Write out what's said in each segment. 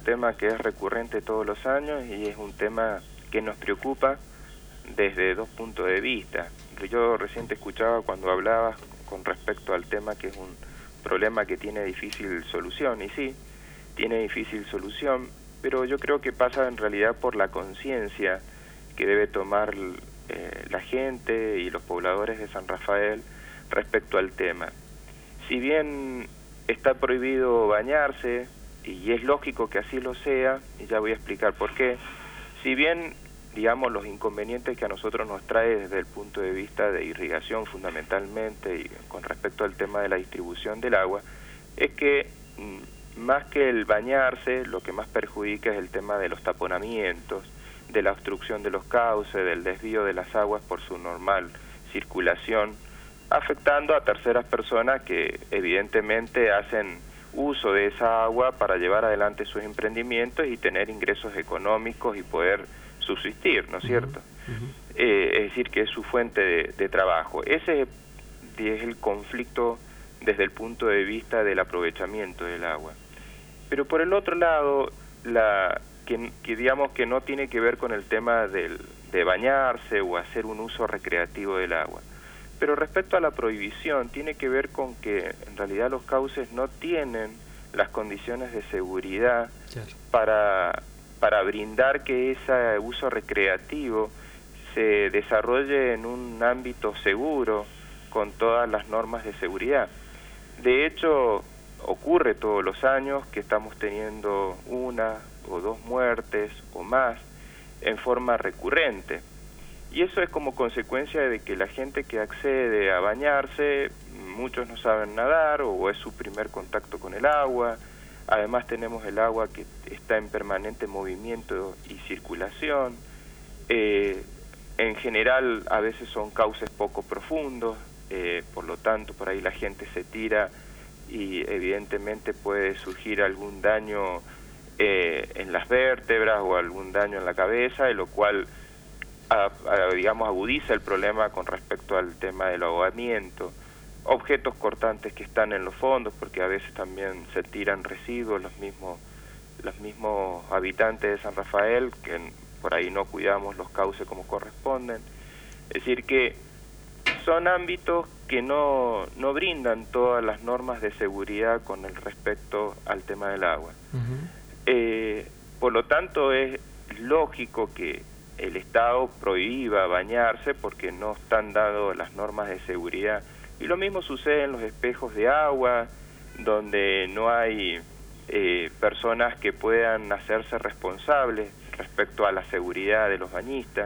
tema que es recurrente todos los años y es un tema que nos preocupa desde dos puntos de vista. Yo recién te escuchaba cuando hablabas con respecto al tema que es un problema que tiene difícil solución, y sí, tiene difícil solución, pero yo creo que pasa en realidad por la conciencia que debe tomar la gente y los pobladores de San Rafael respecto al tema. Si bien está prohibido bañarse, y es lógico que así lo sea, y ya voy a explicar por qué, si bien, digamos, los inconvenientes que a nosotros nos trae desde el punto de vista de irrigación fundamentalmente, y con respecto al tema de la distribución del agua, es que más que el bañarse, lo que más perjudica es el tema de los taponamientos, de la obstrucción de los cauces, del desvío de las aguas por su normal circulación, afectando a terceras personas que evidentemente hacen uso de esa agua para llevar adelante sus emprendimientos y tener ingresos económicos y poder subsistir, ¿no es cierto? Es decir, que es su fuente de trabajo. Ese es el conflicto desde el punto de vista del aprovechamiento del agua. Pero por el otro lado, que digamos que no tiene que ver con el tema de bañarse o hacer un uso recreativo del agua. Pero respecto a la prohibición, tiene que ver con que en realidad los cauces no tienen las condiciones de seguridad para brindar que ese uso recreativo se desarrolle en un ámbito seguro con todas las normas de seguridad. De hecho, ocurre todos los años que estamos teniendo una o dos muertes o más en forma recurrente. Y eso es como consecuencia de que la gente que accede a bañarse, muchos no saben nadar o es su primer contacto con el agua. Además tenemos el agua que está en permanente movimiento y circulación. En general a veces son cauces poco profundos, por lo tanto por ahí la gente se tira y evidentemente puede surgir algún daño en las vértebras o algún daño en la cabeza, lo cual digamos agudiza el problema con respecto al tema del ahogamiento. Objetos cortantes que están en los fondos, porque a veces también se tiran residuos, los mismos habitantes de San Rafael, que por ahí no cuidamos los cauces como corresponden. Es decir que son ámbitos que no brindan todas las normas de seguridad con el respecto al tema del agua. Por lo tanto es lógico que el Estado prohíba bañarse porque no están dadas las normas de seguridad. Y lo mismo sucede en los espejos de agua, donde no hay personas que puedan hacerse responsables respecto a la seguridad de los bañistas.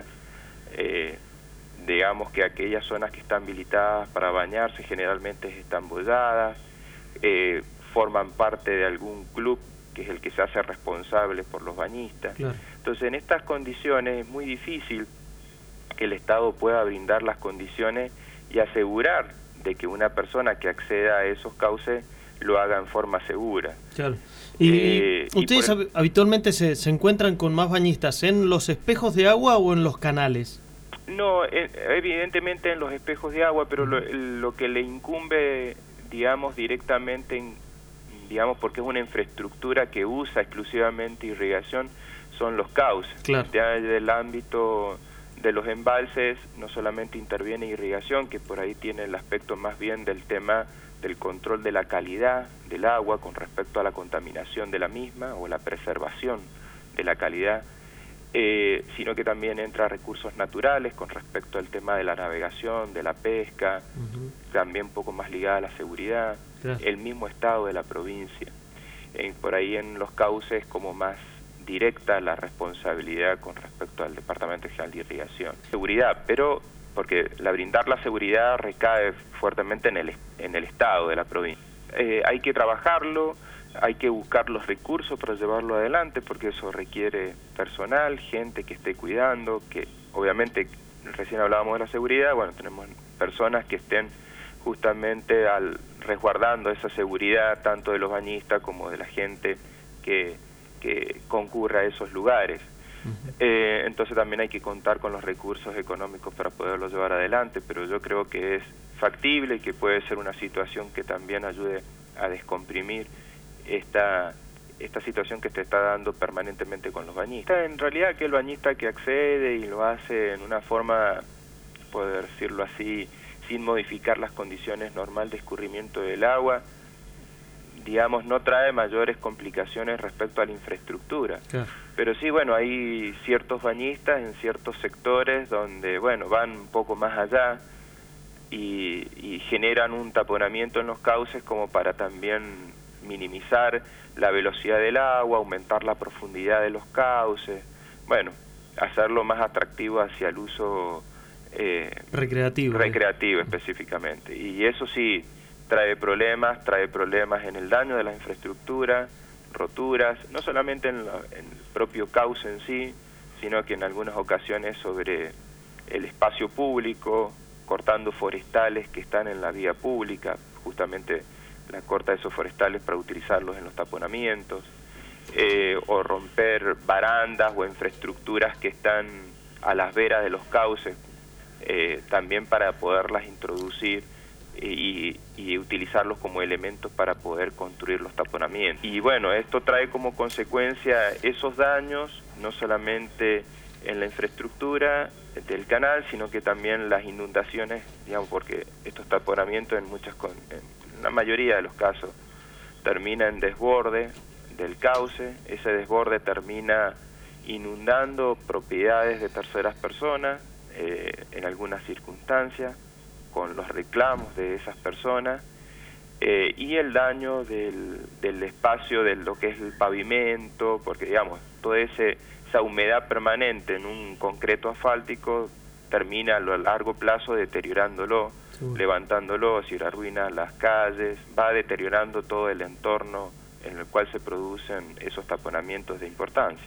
Digamos que aquellas zonas que están habilitadas para bañarse generalmente están bolladas, forman parte de algún club que es el que se hace responsable por los bañistas. Claro. Entonces, en estas condiciones es muy difícil que el Estado pueda brindar las condiciones y asegurar de que una persona que acceda a esos cauces lo haga en forma segura. Claro. ¿Y ustedes habitualmente se encuentran con más bañistas en los espejos de agua o en los canales? No, evidentemente en los espejos de agua, pero lo que le incumbe, digamos, directamente, digamos, porque es una infraestructura que usa exclusivamente irrigación, son los cauces. Claro. Ya del ámbito de los embalses no solamente interviene irrigación, que por ahí tiene el aspecto más bien del tema del control de la calidad del agua con respecto a la contaminación de la misma o la preservación de la calidad, sino que también entra recursos naturales con respecto al tema de la navegación, de la pesca, también un poco más ligada a la seguridad, el mismo estado de la provincia. Por ahí en los cauces como más directa la responsabilidad con respecto al Departamento General de Irrigación. Seguridad, pero porque brindar la seguridad recae fuertemente en el Estado de la provincia. Hay que trabajarlo, hay que buscar los recursos para llevarlo adelante, porque eso requiere personal, gente que esté cuidando, que obviamente, recién hablábamos de la seguridad, bueno, tenemos personas que estén justamente resguardando esa seguridad, tanto de los bañistas como de la gente que concurra a esos lugares. Entonces también hay que contar con los recursos económicos para poderlo llevar adelante, pero yo creo que es factible y que puede ser una situación que también ayude a descomprimir esta situación que se está dando permanentemente con los bañistas. En realidad aquel bañista que accede y lo hace en una forma, poder decirlo así, sin modificar las condiciones normales de escurrimiento del agua, digamos, no trae mayores complicaciones respecto a la infraestructura. Claro. Pero sí, bueno, hay ciertos bañistas en ciertos sectores donde, bueno, van un poco más allá y generan un taponamiento en los cauces como para también minimizar la velocidad del agua, aumentar la profundidad de los cauces, bueno, hacerlo más atractivo hacia el uso recreativo específicamente. Y eso sí trae problemas en el daño de la infraestructura, roturas, no solamente en el propio cauce en sí, sino que en algunas ocasiones sobre el espacio público, cortando forestales que están en la vía pública, justamente la corta de esos forestales para utilizarlos en los taponamientos, o romper barandas o infraestructuras que están a las veras de los cauces, también para poderlas introducir y utilizarlos como elementos para poder construir los taponamientos. Y bueno, esto trae como consecuencia esos daños, no solamente en la infraestructura del canal, sino que también las inundaciones, digamos, porque estos taponamientos en la mayoría de los casos termina en desborde del cauce, ese desborde termina inundando propiedades de terceras personas, en algunas circunstancias, con los reclamos de esas personas, y el daño del espacio, de lo que es el pavimento, porque digamos, toda esa humedad permanente en un concreto asfáltico termina a lo largo plazo deteriorándolo, levantándolo, si arruina las calles, va deteriorando todo el entorno en el cual se producen esos taponamientos de importancia.